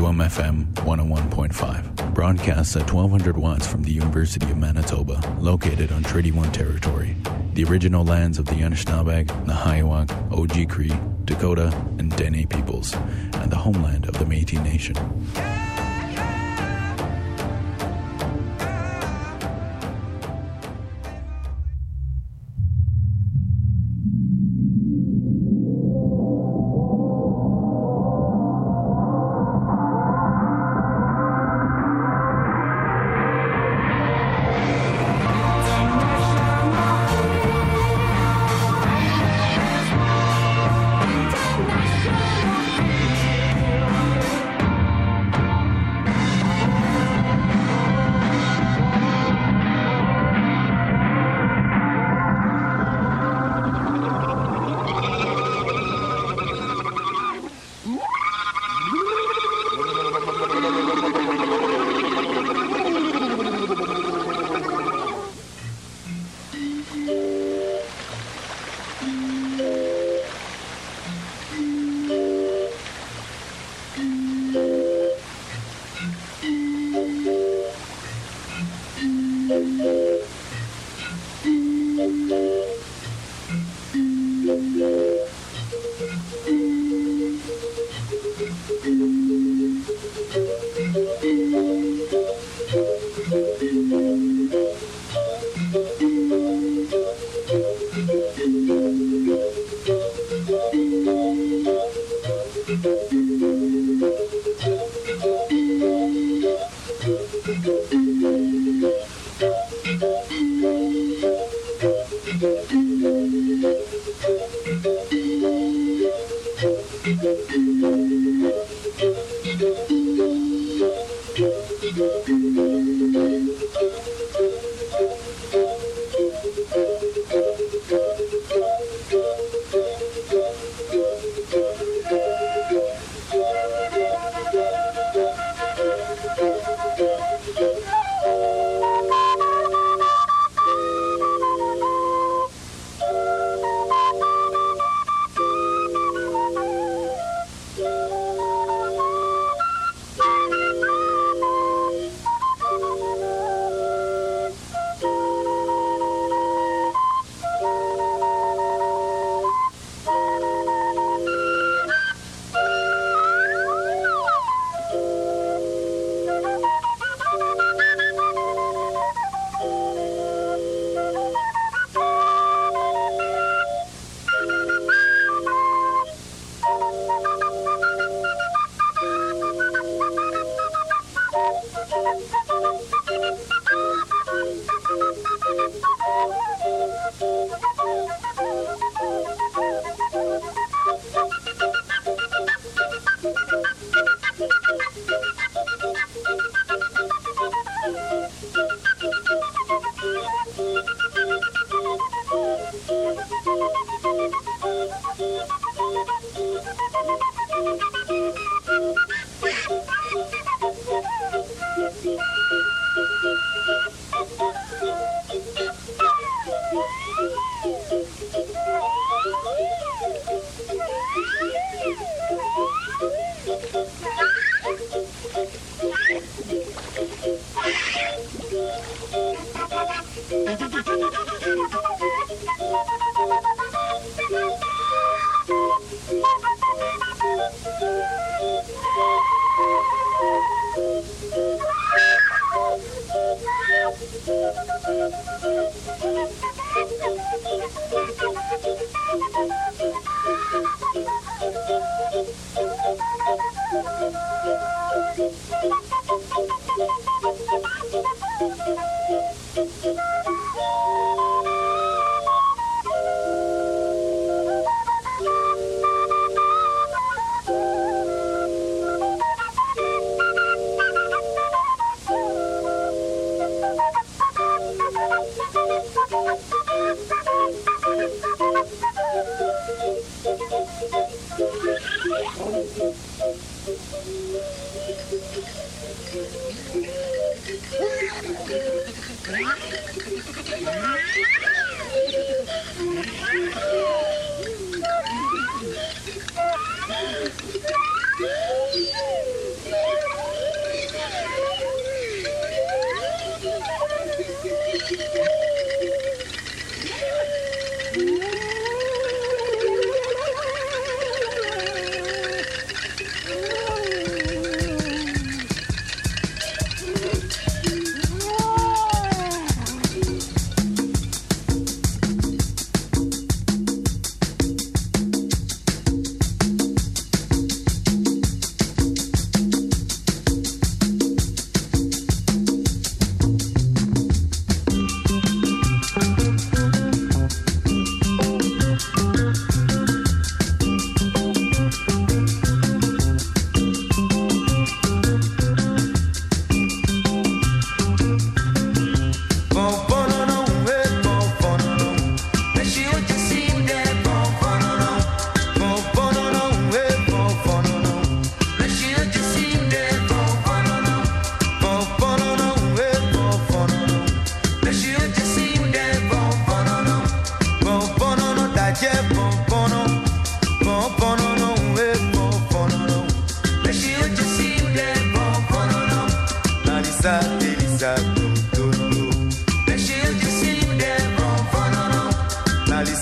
Boom FM 101.5 broadcasts at 1200 watts from the University of Manitoba, located on Treaty 1 territory, the original lands of the Anishinaabeg, Nahiawak, Oji-Cree, Dakota, and Dene peoples, and the homeland of the Métis Nation.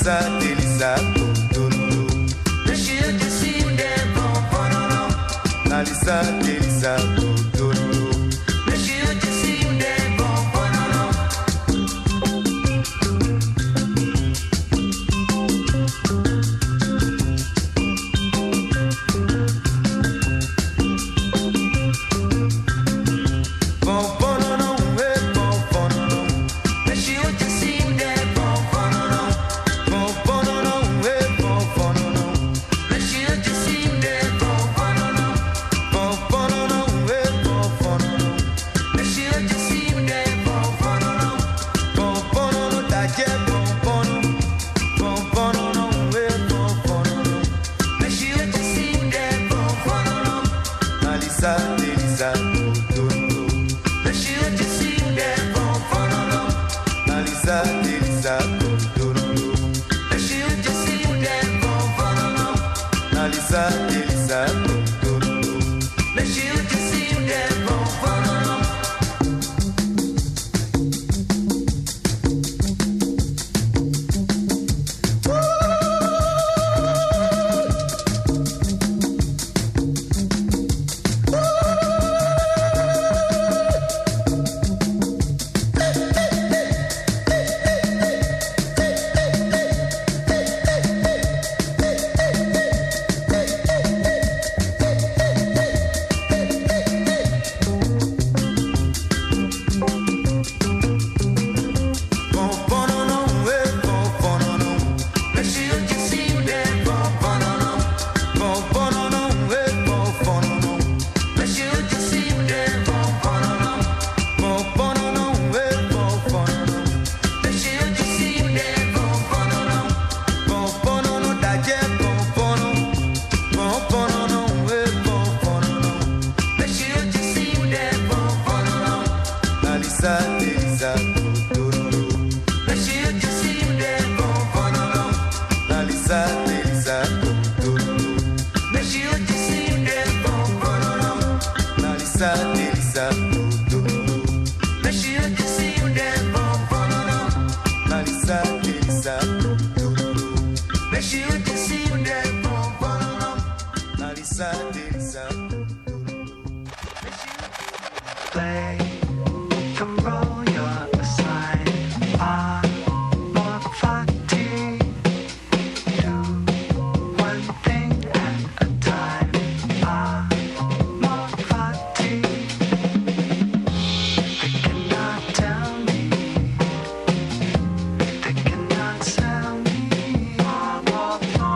They cannot sell me.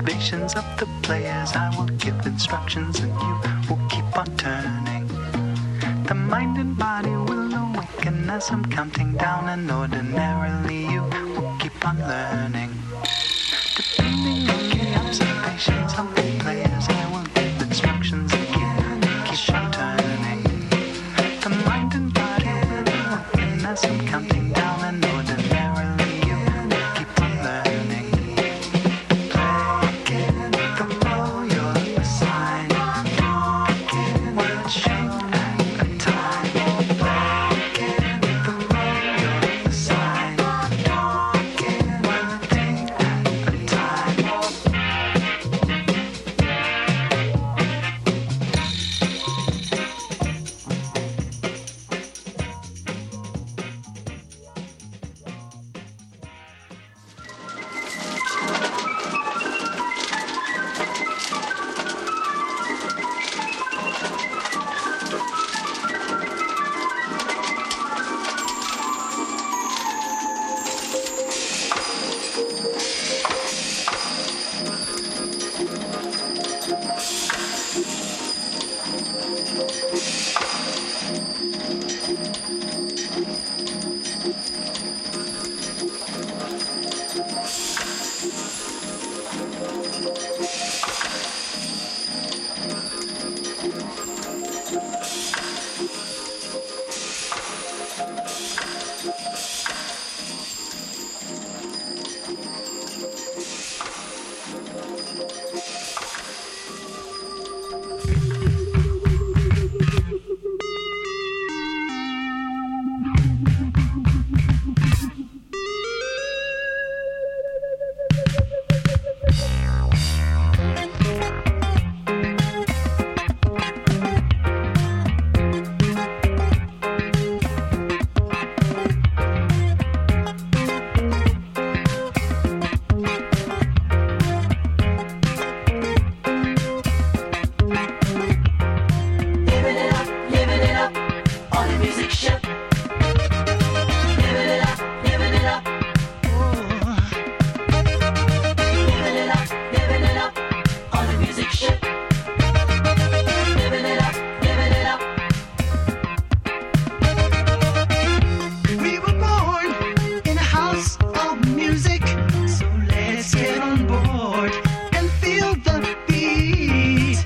observations of the players. I will give instructions and you will keep on turning. The mind and body will awaken as I'm counting down, and ordinarily you will keep on learning. Depending on the observations of the players, I will give instructions and you will keep on turning. The mind and body will awaken as I'm counting down, and ordinarily you will keep on learning. Play the role you're assigned. One sheet at a time. Play the role you're assigned. One day at a time. We were born in a house of music, so let's get on board and feel the beat.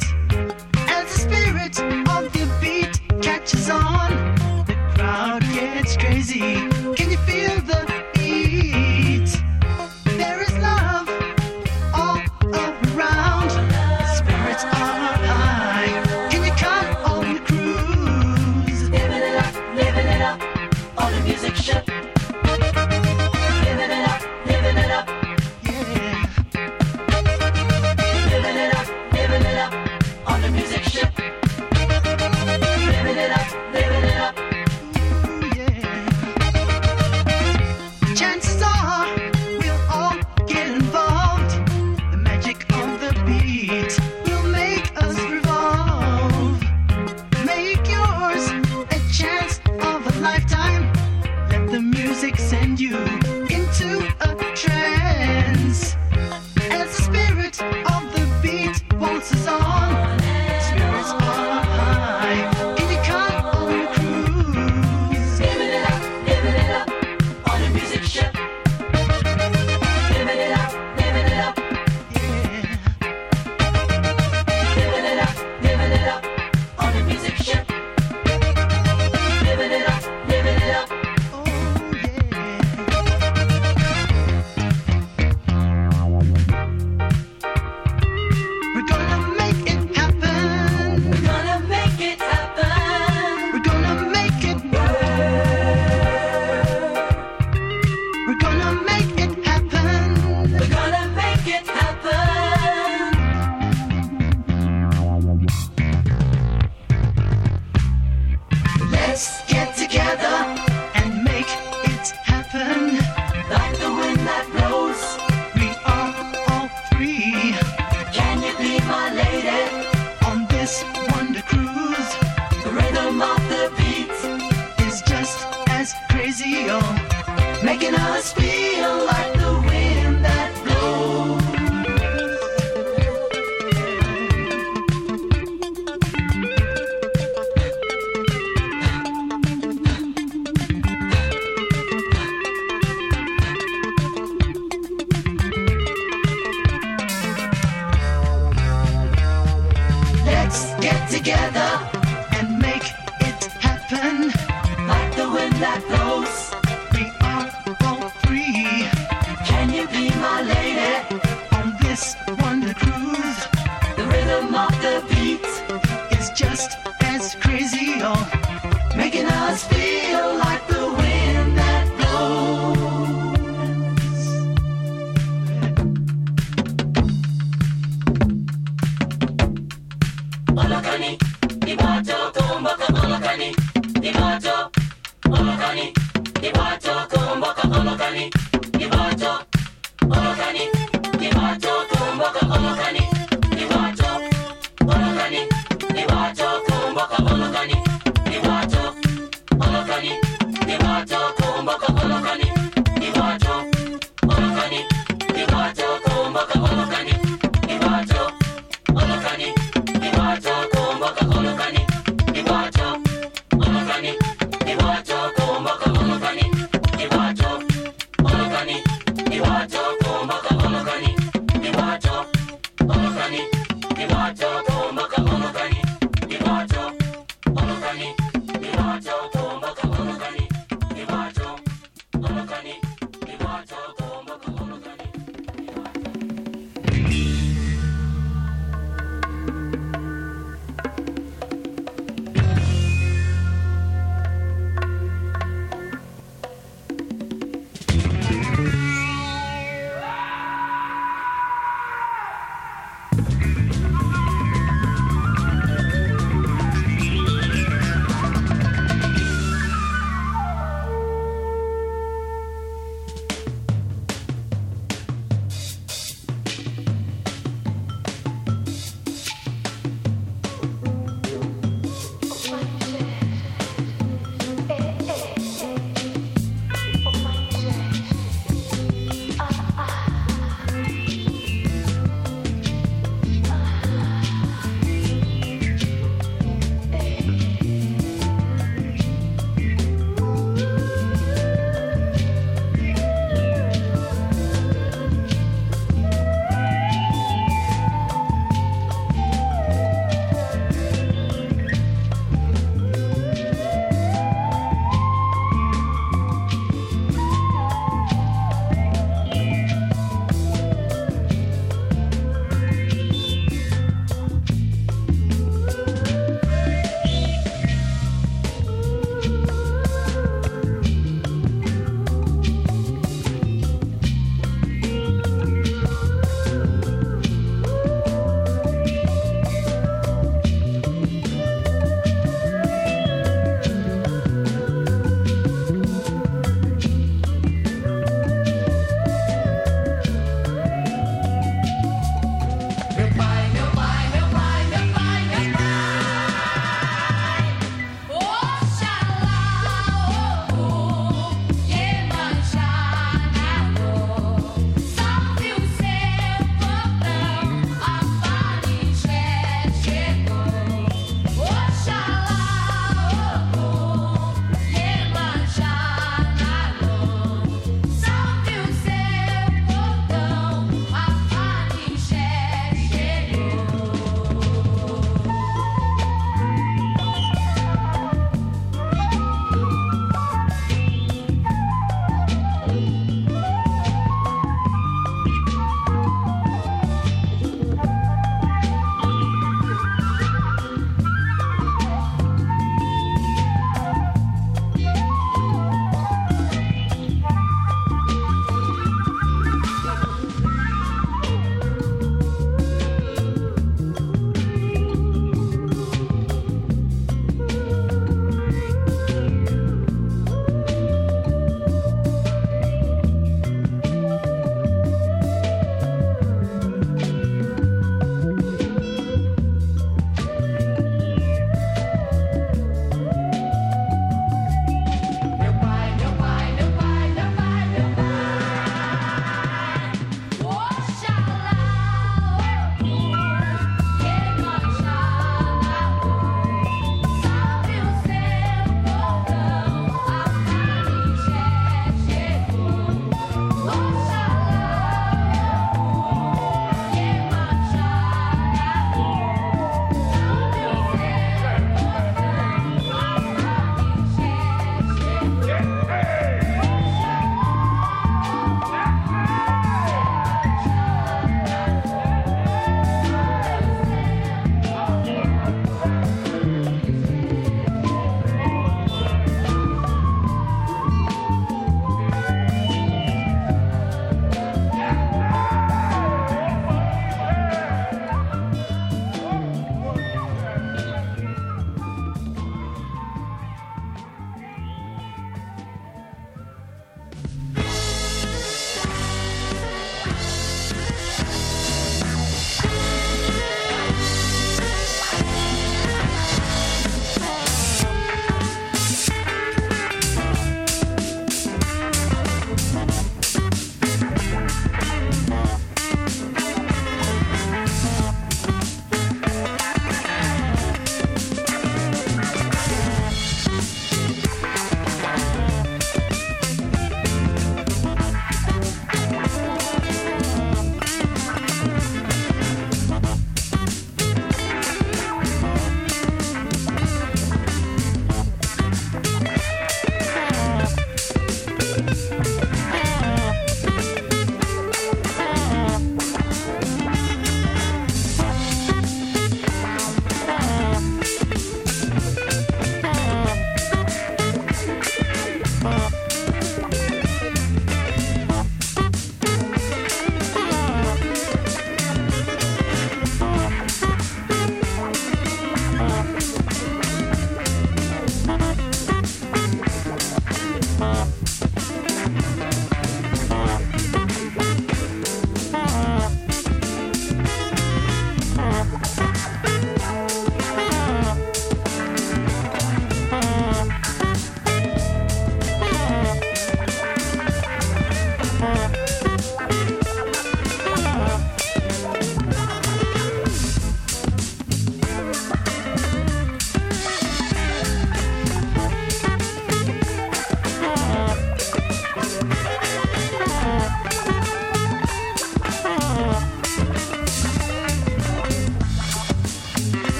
As the spirit of the beat catches on, the crowd gets crazy. Can you feel the beat? There is love all around. Spirits are high. Can you come on the cruise? Living it up on the music ship. Living it up, yeah. Living it up on the music ship. Living it up, ooh, yeah. Chances are we'll all get involved. The magic of the beat will make us revolve. Make yours a chance of a lifetime. Let the music send you into a trance. As the spirit of the beat waltzes on, spirits together and make it happen. Like the wind that blows, we are all free. Can you be my lady on this wonder cruise? The rhythm of the beat is just as crazy, oh, making us feel like the wind that blows. Olokani, Iwato, Kumbaka, Olokani, Iwato, Olokani, Iwato, Kumbaka, Olokani, Iwato, Olokani, Iwato, Kumbaka, Olokani, Iwato, Olokani, Iwato, Kumbaka, Olokani, Iwato, Olokani, Iwato, Kumbaka, Olokani, Iwato, Olokani, Iwato, Kumbaka, Olokani, Iwato, Olokani, Iwato, Kumbaka, Olokani, Iwato, Olokani, Iwato, Kumbaka, Olokani, Iwato, Olokani, Iwato, Kumbaka, Olokani, Iwato, Olokani, Iwato, Kumbaka, Olokani, Iwato, Olokani, Iwato, Kumbaka, Olokani, Iwato, Olokani, Iwato, Kumbaka, Olokani.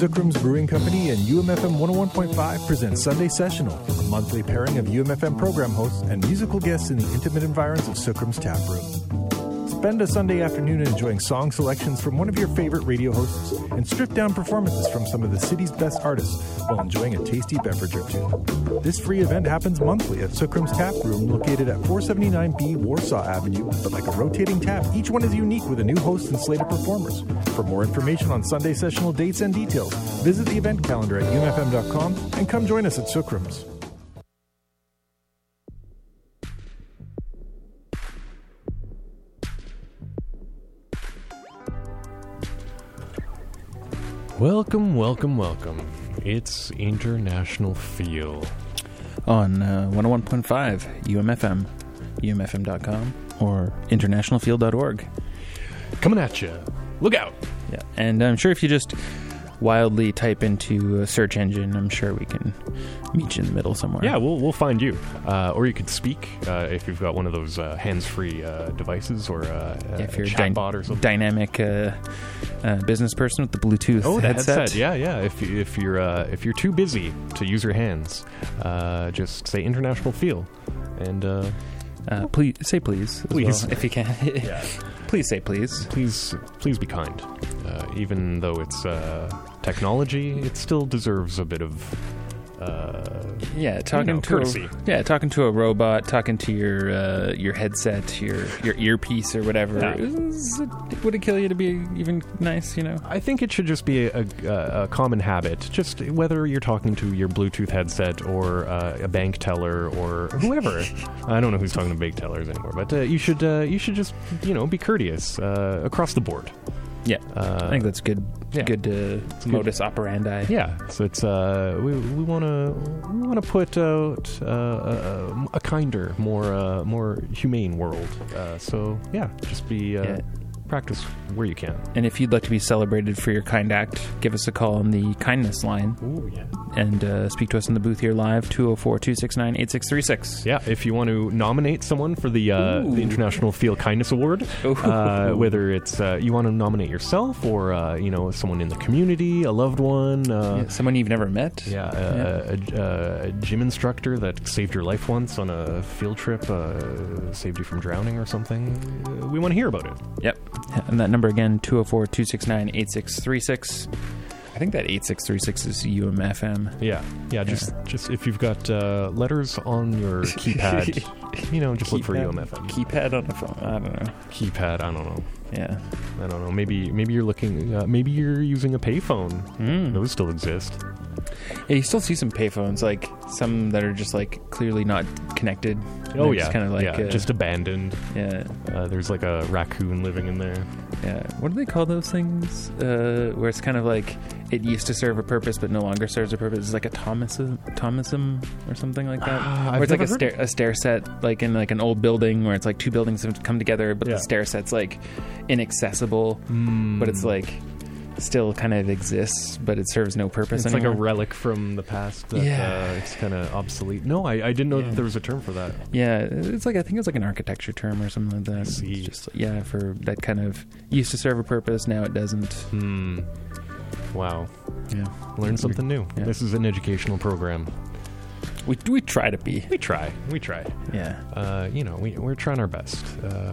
Sookrum's Brewing Company and UMFM 101.5 present Sunday Sessional, a monthly pairing of UMFM program hosts and musical guests in the intimate environs of Sookrum's Tap Room. Spend a Sunday afternoon enjoying song selections from one of your favorite radio hosts and stripped-down performances from some of the city's best artists while enjoying a tasty beverage or two. This free event happens monthly at Sookrum's Tap Room, located at 479B Warsaw Avenue, but like a rotating tap, each one is unique with a new host and slate of performers. For more information on Sunday Sessional dates and details, visit the event calendar at umfm.com and come join us at Sookrum's. Welcome, welcome, welcome. It's International Feel. On 101.5 UMFM, umfm.com, or internationalfeel.org. Coming at you. Look out. Yeah, and I'm sure if you just wildly type into a search engine, I'm sure we can meet you in the middle somewhere. Yeah, we'll find you. Or you could speak if you've got one of those hands-free devices, or if you're a chatbot or something. Dynamic business person with the Bluetooth headset. Yeah. If you're too busy to use your hands, just say International Feel, and please say please, please, well, if you can. Yeah. Please say please. Please be kind. Even though it's technology, it still deserves a bit of talking to a robot, talking to your headset, your earpiece or whatever. Yeah. Would it kill you to be even nice? You know, I think it should just be a common habit. Just whether you're talking to your Bluetooth headset or a bank teller or whoever. I don't know who's talking to bank tellers anymore, but you should just be courteous across the board. Yeah, I think that's good. Yeah. Good modus operandi. Yeah, so it's we want to put out a kinder, more humane world. So yeah, just be practice where you can. And if you'd like to be celebrated for your kind act, give us a call on the kindness line. Ooh, yeah. And speak to us in the booth here live, 204-269-8636. Yeah, if you want to nominate someone for the International Feel Kindness Award, whether it's you want to nominate yourself or someone in the community, a loved one, someone you've never met, a gym instructor that saved your life once on a field trip, saved you from drowning or something, we want to hear about it. Yep. And that number again, 204-269-8636. I think that 8636 is UMFM. Yeah. Just if you've got letters on your keypad, just look for UMFM. Keypad on the phone. I don't know. Keypad. I don't know. Yeah. I don't know. Maybe you're looking. Maybe you're using a payphone. Those still exist. Yeah, you still see some payphones, like some that are just like clearly not connected. Oh yeah, kind of like just abandoned. Yeah. There's like a raccoon living in there. Yeah. What do they call those things? Where it's kind of like it used to serve a purpose but no longer serves a purpose. It's like a Thomasism or something like that. Where it's like a stair set, like in like an old building where it's like two buildings have come together, but the stair set's like inaccessible, but it's like still kind of exists, but it serves no purpose anymore. It's like a relic from the past that it's kind of obsolete. No, I didn't know that there was a term for that. Yeah, it's like, I think it's like an architecture term or something like that. I see. It's just, for that kind of used to serve a purpose, now it doesn't. Wow. Yeah. Learn something new. Yeah. This is an educational program. We try to be. We try. Yeah. We're trying our best.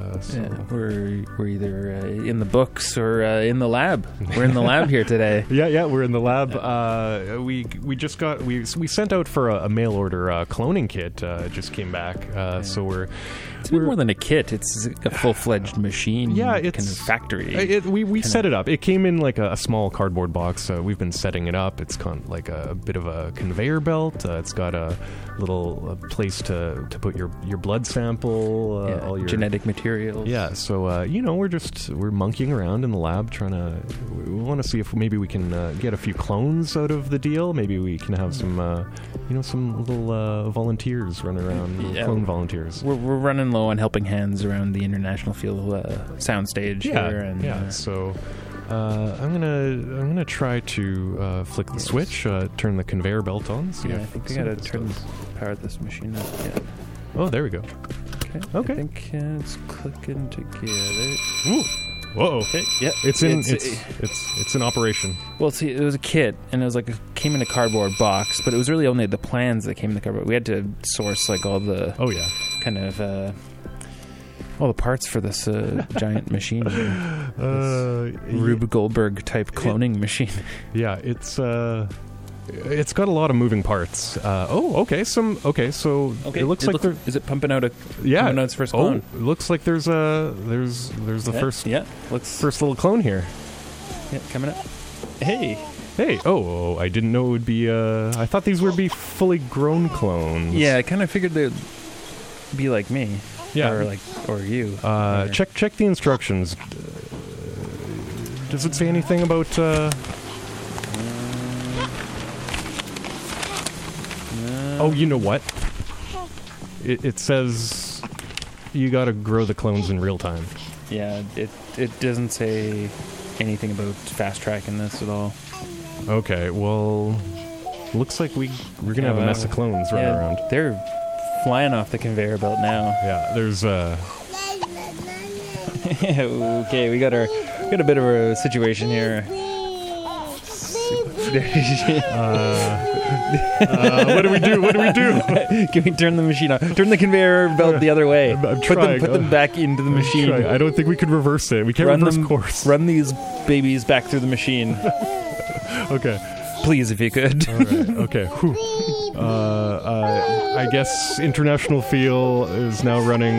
We're either in the books or in the lab. We're in the lab here today. Yeah, we're in the lab. We sent out for a mail order cloning kit. Just came back. So it's more than a kit. It's a full-fledged machine. Yeah, it's kind of factory. We set it up. It came in like a small cardboard box. We've been setting it up. It's like a bit of a conveyor belt. It's got a little place to put your blood sample, all your genetic materials. Yeah, so we're monkeying around in the lab we want to see if maybe we can get a few clones out of the deal. Maybe we can have some little volunteers run around, clone volunteers. We're running low on helping hands around the International Feel soundstage here, and so. I'm gonna try to flick the switch, turn the conveyor belt on. See I think I gotta power this machine up. Yeah. Oh, there we go. Okay. I think it's clicking together. Ooh. Whoa. Okay, yeah. It's in operation. Well, see, it was a kit, and it was like came in a cardboard box, but it was really only the plans that came in the cardboard. We had to source like all the kind of all the parts for this giant machine, Rube Goldberg type cloning machine. Yeah, it's got a lot of moving parts. Okay. So it looks like is it pumping out pumping out its first clone? It looks like there's the first first little clone here. Yeah, coming up. Hey. Oh, I didn't know it would be. I thought these would be fully grown clones. Yeah, I kind of figured they'd be like me. Yeah, or you. Check the instructions. Does it say anything about? Oh, you know what? It says you got to grow the clones in real time. Yeah, it doesn't say anything about fast tracking this at all. Okay, well, looks like we're gonna have a mess of clones running around. They're flying off the conveyor belt now. Yeah, there's okay, we got a bit of a situation here. What do we do? Can we turn the machine on? Turn the conveyor belt the other way. I'm trying. Put them back into the machine. I don't think we can reverse it. We can't reverse course. Run these babies back through the machine. Okay. Please, if you could. All right. Okay. Whew. I guess International Feel is now running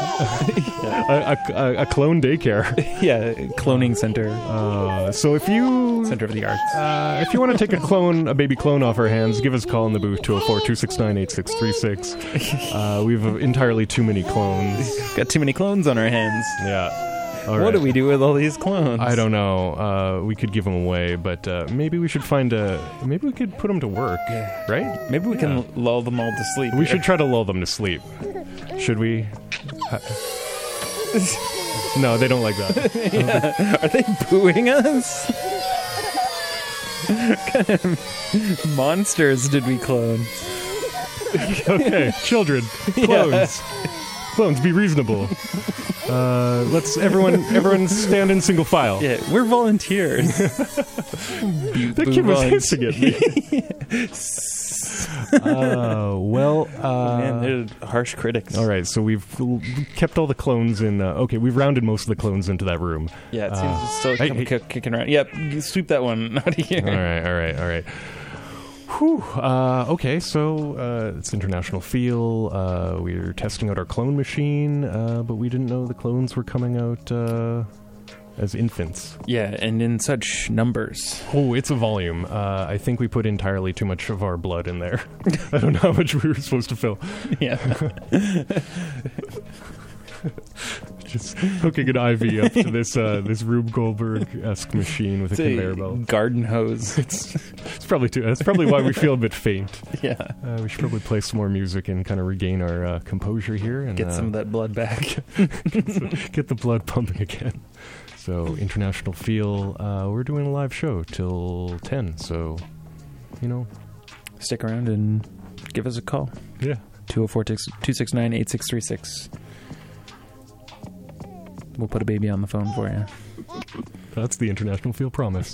a clone daycare. Yeah, cloning center. So if you center of the arts. If you want to take a baby clone off our hands, give us a call in the booth 204-269-8636. We've entirely too many clones. Got too many clones on our hands. Yeah. What do we do with all these clones? I don't know. We could give them away, but maybe we should maybe we could put them to work, right? Maybe we can lull them all to sleep. We should try to lull them to sleep. Should we? No, they don't like that. Yeah. Are they booing us? What kind of monsters did we clone? Okay, children, clones. Clones, be reasonable. Let's everyone stand in single file. Yeah, we're volunteers. That kid was hissing at me. Man, they're harsh critics. All right, so we've kept all the clones in. We've rounded most of the clones into that room. Yeah, it seems it's still kicking around. Yep, sweep that one out of here. All right. Whew. Okay, so it's International Feel. We're testing out our clone machine, but we didn't know the clones were coming out as infants. Yeah, and in such numbers. Oh, it's a volume. I think we put entirely too much of our blood in there. I don't know how much we were supposed to fill. Yeah. Just hooking an IV up to this Rube Goldberg-esque machine with a conveyor belt. Garden hose. It's probably too. That's probably why we feel a bit faint. Yeah. We should probably play some more music and kind of regain our composure here and get some of that blood back. Get the blood pumping again. So International Feel. We're doing a live show till 10. So, stick around and give us a call. Yeah. 204-269-8636. We'll put a baby on the phone for you. That's the International Feel promise.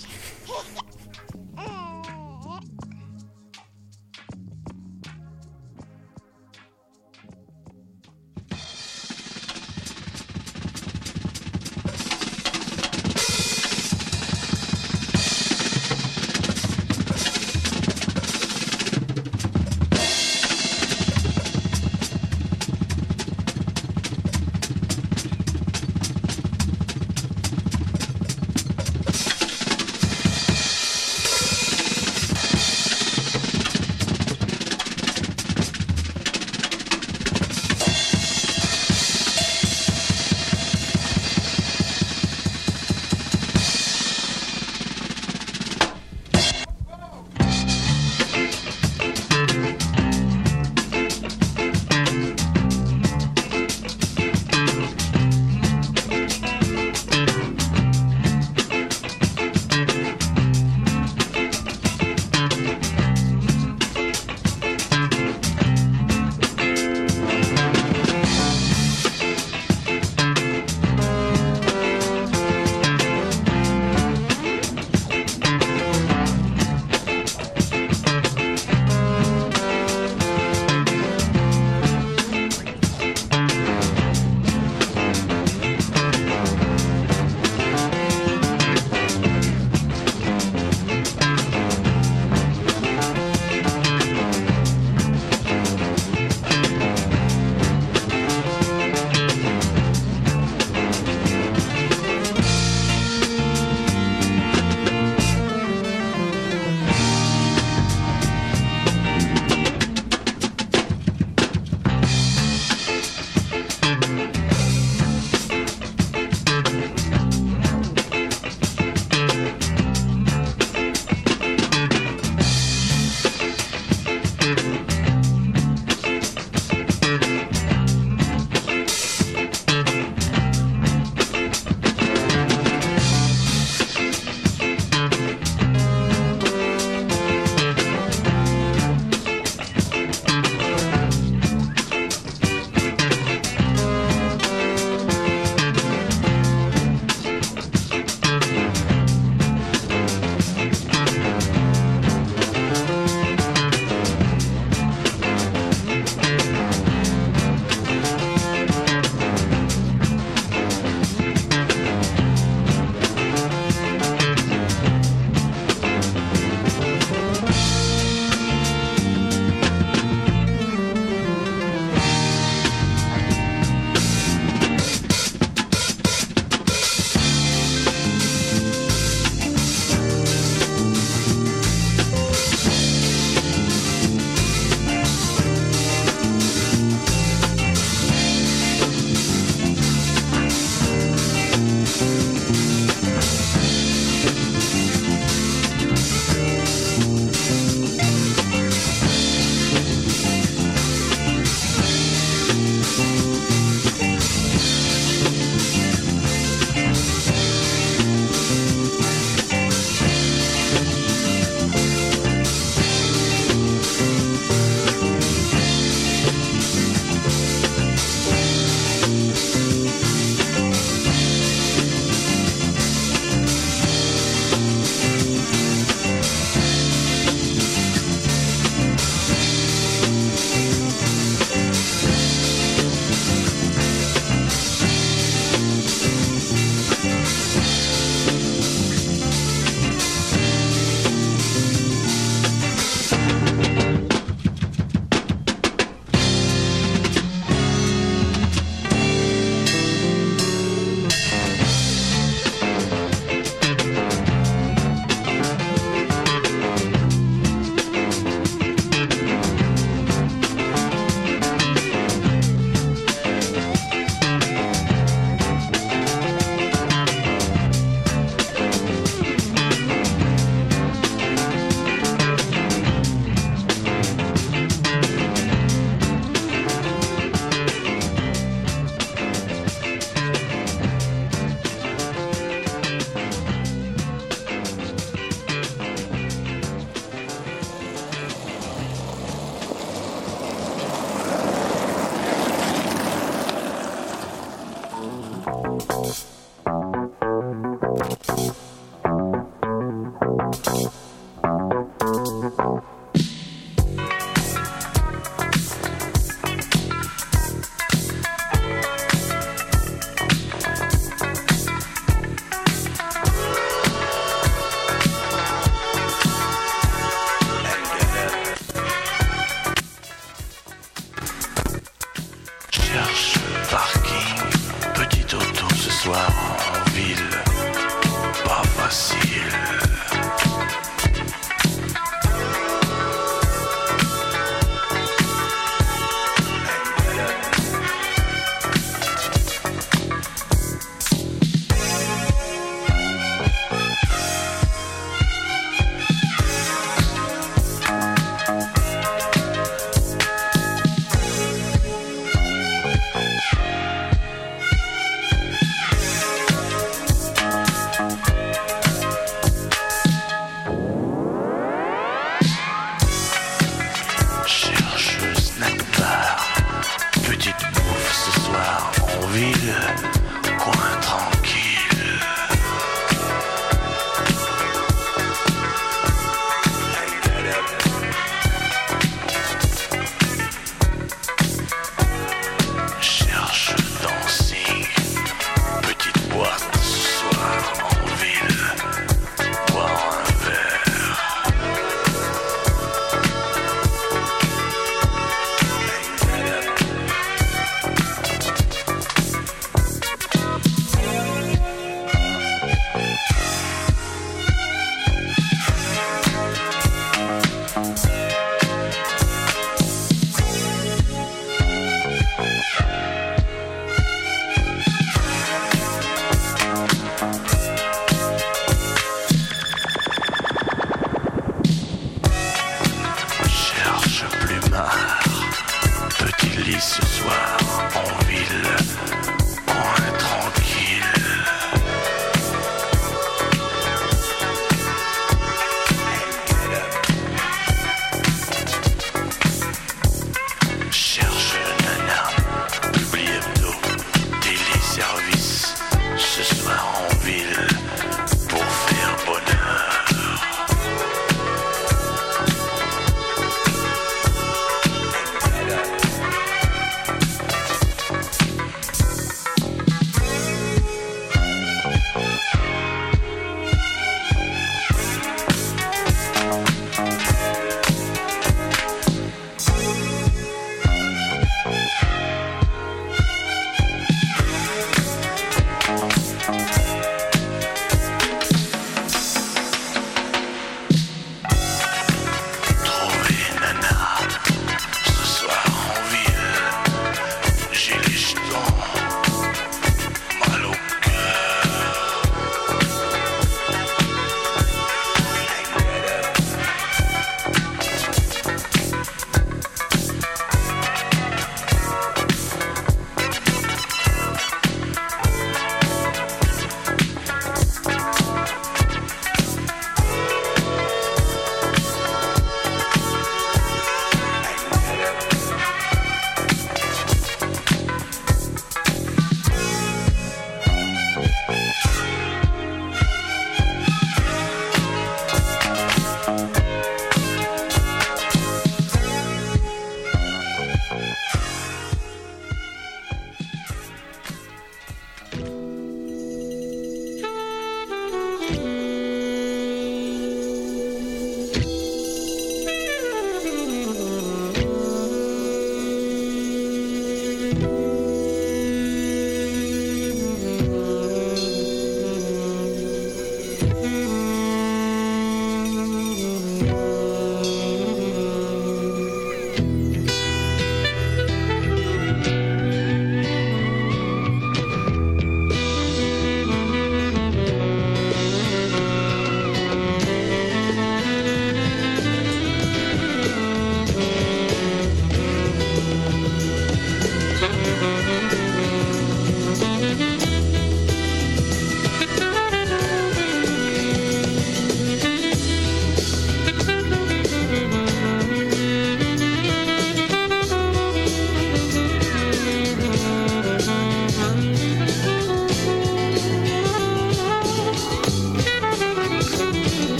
Cherche parking, petite auto ce soir en ville, pas facile.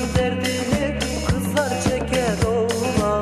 derdini kızlar çeker oğlan.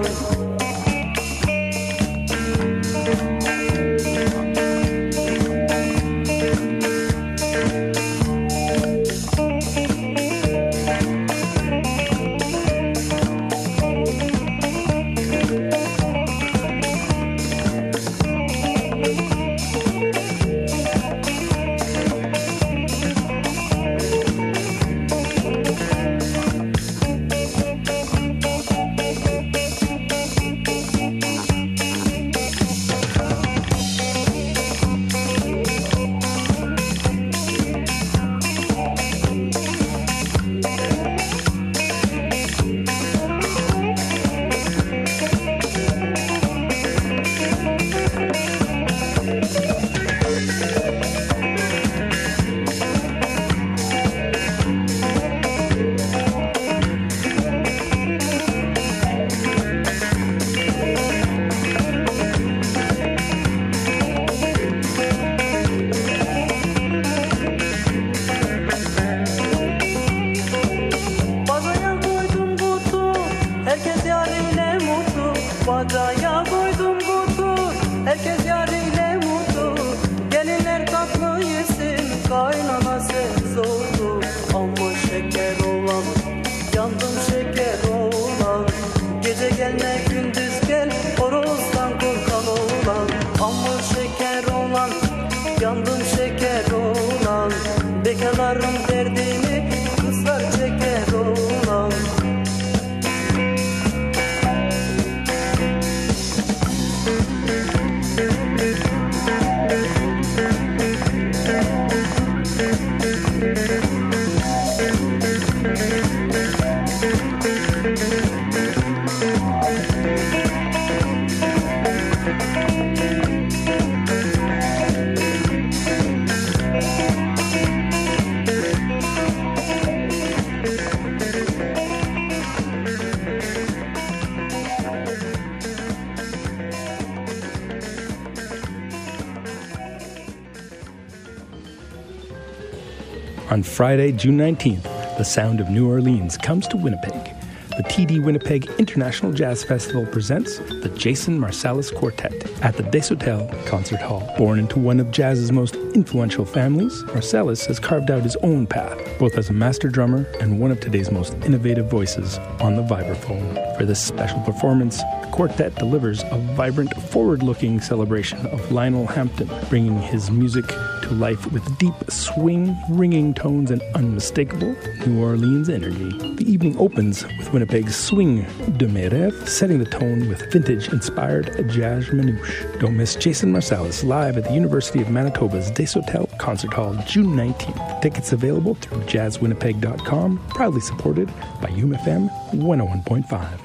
Bacaya koydum kutu, herkes yariyle mutlu. Bacaya koydum kutu, herkes yariyle mutlu. Gelinler tatlı yesin, kaynana sensiz oldu. Ama şeker olan, yandım şeker olan. Gece gelme gündüz gel, horozdan korkan olan. Ama şeker olan, yandım şeker olan. Bekarların derdini kızlar çeker olan. On Friday, June 19th, the sound of New Orleans comes to Winnipeg. The TD Winnipeg International Jazz Festival presents the Jason Marsalis Quartet at the Desautels Concert Hall. Born into one of jazz's most influential families, Marsalis has carved out his own path, both as a master drummer and one of today's most innovative voices on the vibraphone. For this special performance, the quartet delivers a vibrant, forward-looking celebration of Lionel Hampton, bringing his music to life with deep swing, ringing tones, and unmistakable New Orleans energy. The evening opens with Winnipeg's Swing de Mes Rêves, setting the tone with vintage-inspired jazz manouche. Don't miss Jason Marsalis live at the University of Manitoba's Desautels Concert Hall, June 19th. Tickets available through jazzwinnipeg.com, proudly supported by UMFM 101.5.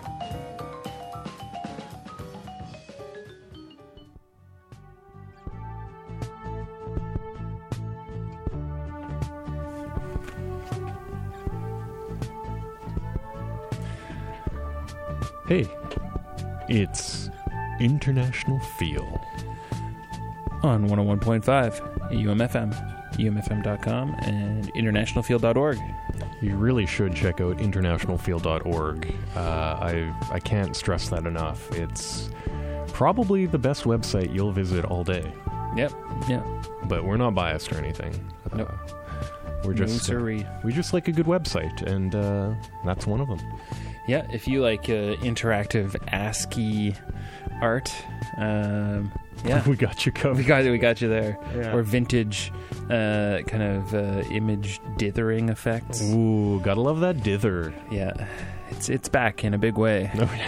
Hey, it's International Feel. On 101.5 UMFM, umfm.com, and internationalfield.org. You really should check out internationalfield.org. I can't stress that enough. It's probably the best website you'll visit all day. Yep, yeah. But we're not biased or anything. Nope. We're just siree. we just like a good website, and that's one of them. Yeah, if you like interactive ASCII art, yeah, we got you covered. We got you there. Yeah. Or vintage kind of image dithering effects. Ooh, gotta love that dither. Yeah, it's back in a big way. Oh, yeah.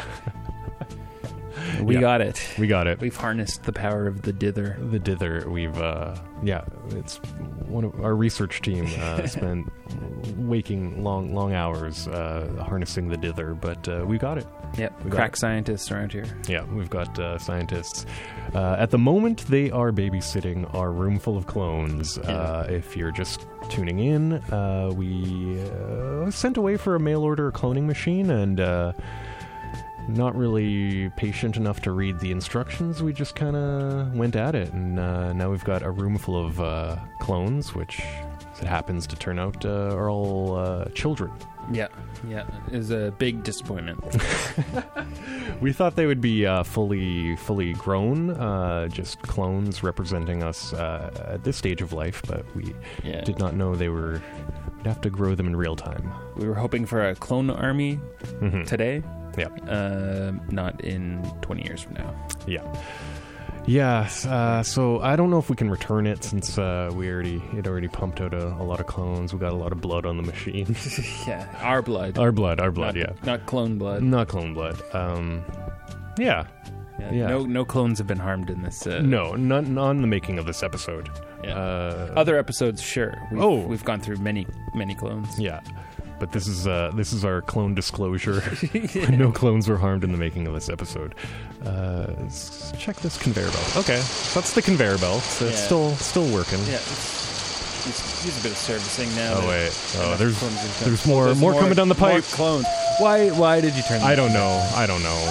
We got it. We got it. We've harnessed the power of the dither. The dither. We've it's one of our research team spent waking long hours harnessing the dither, but we got it. Yep, crack scientists around here. Yeah, we've got scientists. At the moment, they are babysitting our room full of clones. If you're just tuning in, we sent away for a mail order cloning machine, and not really patient enough to read the instructions. We just kind of went at it, and now we've got a room full of clones, which, as it happens to turn out, are all children. Yeah, it was a big disappointment. We thought they would be fully grown, just clones representing us at this stage of life, but we did not know we'd have to grow them in real time. We were hoping for a clone army today. Yeah. Not in 20 years from now. Yeah. Yeah, so I don't know if we can return it since it already pumped out a lot of clones. We got a lot of blood on the machine. Yeah, our blood. Our blood, Not clone blood. Not clone blood. Yeah. No clones have been harmed in this. No, not on the making of this episode. Yeah. Other episodes, sure. We've gone through many clones. Yeah. But this is our clone disclosure. No clones were harmed in the making of this episode. Let's check this conveyor belt. Okay, that's the conveyor belt. So it's still working. Yeah, needs a bit of servicing now. Oh wait, there's more coming down the pipe. More clones. Why did you turn that? I don't know. I don't know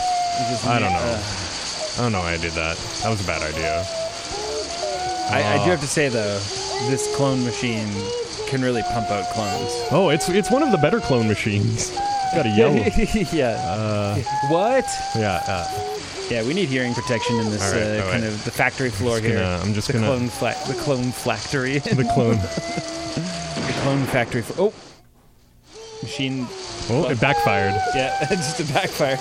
why I did that. That was a bad idea. I do have to say though, this clone machine can really pump out clones. Oh, it's one of the better clone machines. Got a yellow. Yeah. What? Yeah. Yeah, we need hearing protection in this all right. kind of the factory floor here. I'm just the clone factory. The clone factory. Oh, machine. Oh, it backfired. Yeah, just a backfire.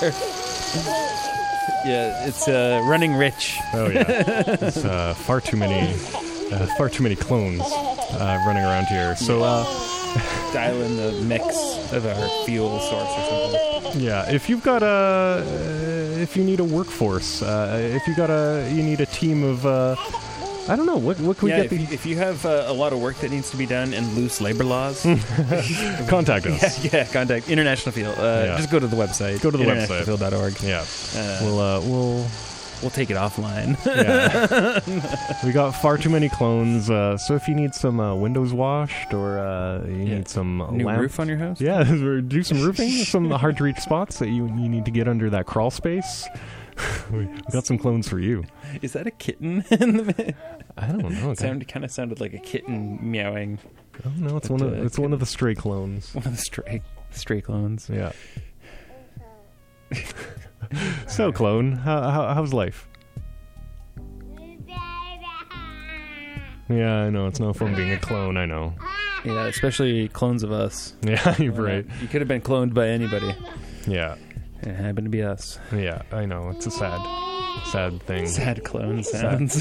Yeah, it's running rich. Oh yeah, it's far too many clones running around here. So dial in the mix of our fuel source or something. Yeah, if you've got if you need a workforce, if you need a team of, I don't know, what can we get? If you have a lot of work that needs to be done and loose labor laws, contact us. Yeah, contact International Field. Just go to the website. Go to the website. internationalfield.org. Yeah, we'll take it offline. Yeah. We got far too many clones, so if you need some windows washed or you need some new roof on your house, do some roofing, some hard to reach spots that you need to get under that crawl space. We got some clones for you. Is that a kitten? I don't know. It kind of sounded like a kitten meowing. Oh no, it's one of the stray clones. One of the stray clones. Yeah. So, clone, how's life? Yeah, I know. It's no fun being a clone, I know. Yeah, especially clones of us. Yeah, you're right. You could have been cloned by anybody. Yeah. It happened to be us. Yeah, I know. It's a sad thing. Sad clone sounds.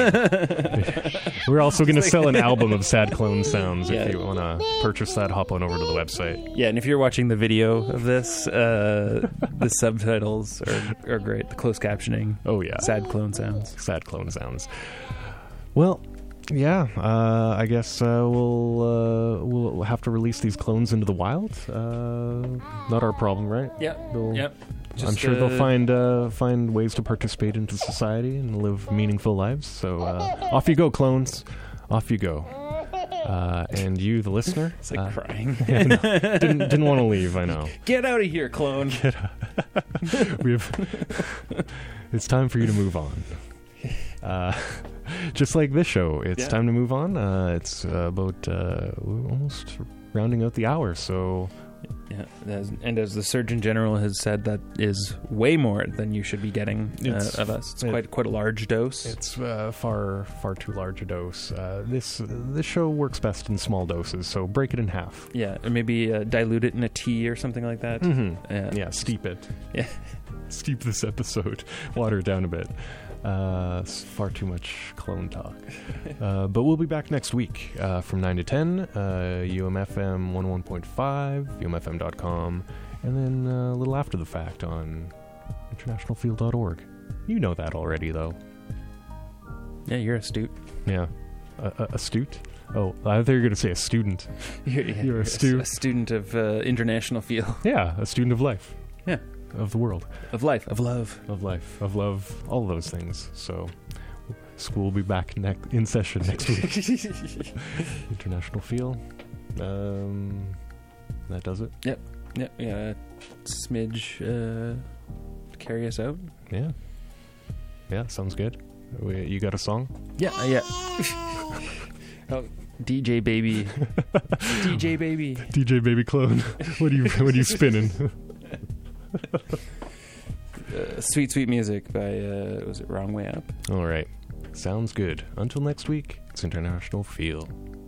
We're also going to sell an album of sad clone sounds. If you want to purchase that, hop on over to the website. Yeah, and if you're watching the video of this, the subtitles are great. The closed captioning. Oh, yeah. Sad clone sounds. Sad clone sounds. Well, yeah, I guess we'll have to release these clones into the wild. Not our problem, right? Yep. I'm sure they'll find ways to participate into society and live meaningful lives. So off you go, clones. Off you go. And you, the listener, it's like crying. Didn't want to leave. I know. Get out of here, clone. It's time for you to move on. Just like this show, it's time to move on. It's about we're almost rounding out the hour, so. Yeah, and as the Surgeon General has said, that is way more than you should be getting of us. It's quite a large dose. It's far too large a dose. This show works best in small doses, so break it in half. Yeah, or maybe dilute it in a tea or something like that. Mm-hmm. Yeah, steep it. Yeah, steep this episode. Water it down a bit. It's far too much clone talk. But we'll be back next week from 9 to 10, UMFM 101.5, UMFM.com, and then a little after the fact on internationalfield.org. You know that already, though. Yeah, you're astute. Yeah. Astute? Oh, I thought you were going to say a student. You're astute. A student of International Field. Yeah, a student of life. Yeah. Of the world. Of life. Of love. Of life. Of love. All those things. So, school will be back in session next week. International Feel. That does it? Yep. Yeah. Smidge carry us out. Yeah. Yeah, sounds good. You got a song? Yeah. Oh, DJ Baby. DJ Baby. DJ Baby Clone. What are you spinning? Sweet Sweet Music by was it Wrong Way Up? All right. Sounds good. Until next week, it's International Feel.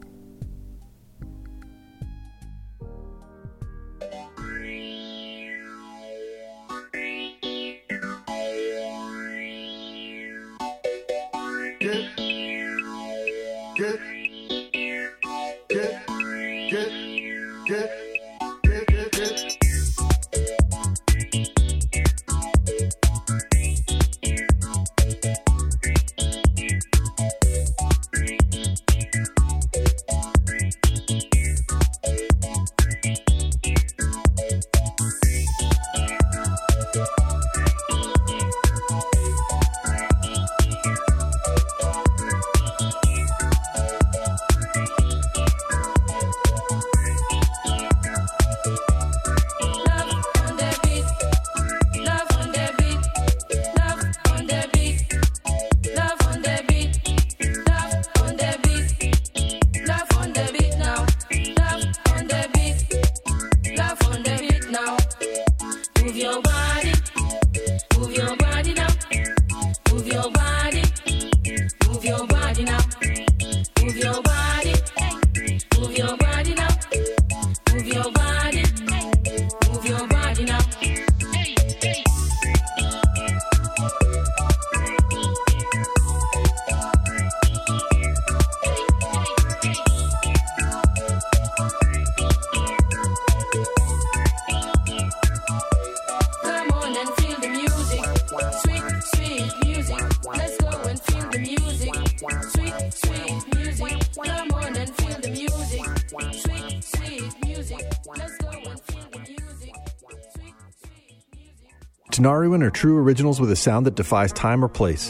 Tenariwan are true originals with a sound that defies time or place.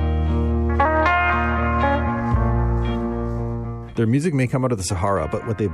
Their music may come out of the Sahara, but what they